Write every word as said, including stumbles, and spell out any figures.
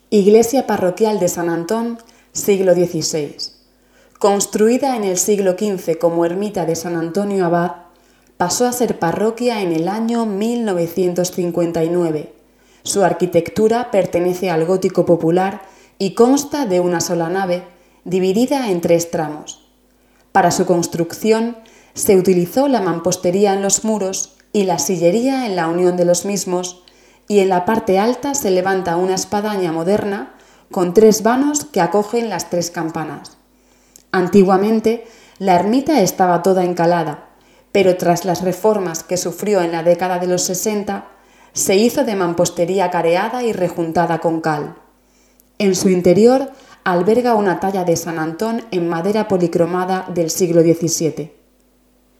Iglesia parroquial de San Antón, siglo dieciséis. Construida en el siglo quince como ermita de San Antonio Abad, pasó a ser parroquia en el año mil novecientos cincuenta y nueve. Su arquitectura pertenece al gótico popular y consta de una sola nave, dividida en tres tramos. Para su construcción se utilizó la mampostería en los muros y la sillería en la unión de los mismos, y en la parte alta se levanta una espadaña moderna con tres vanos que acogen las tres campanas. Antiguamente, la ermita estaba toda encalada, pero tras las reformas que sufrió en la década de los sesenta, se hizo de mampostería careada y rejuntada con cal. En su interior alberga una talla de San Antón en madera policromada del siglo diecisiete.